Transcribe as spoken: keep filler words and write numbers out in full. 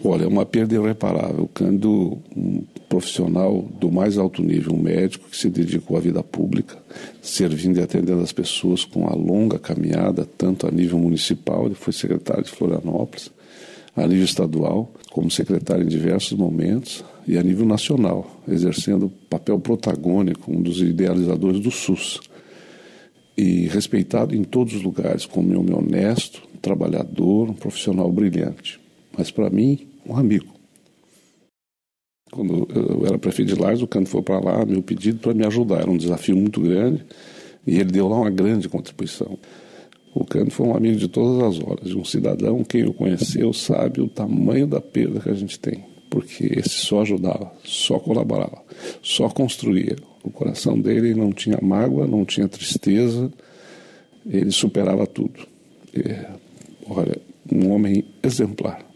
Olha, é uma perda irreparável. Cândido, um profissional do mais alto nível, um médico que se dedicou à vida pública, servindo e atendendo as pessoas com uma longa caminhada, tanto a nível municipal, ele foi secretário de Florianópolis, a nível estadual, como secretário em diversos momentos, e a nível nacional, exercendo papel protagônico, um dos idealizadores do SUS. E respeitado em todos os lugares, como um homem honesto, um trabalhador, um profissional brilhante. Mas, para mim, um amigo. Quando eu era prefeito de Lages, o Cândido foi para lá, meu pedido para me ajudar. Era um desafio muito grande e ele deu lá uma grande contribuição. O Cândido foi um amigo de todas as horas, de um cidadão. Quem o conheceu sabe o tamanho da perda que a gente tem, porque esse só ajudava, só colaborava, só construía. O coração dele não tinha mágoa, não tinha tristeza, ele superava tudo. É, olha, um homem exemplar.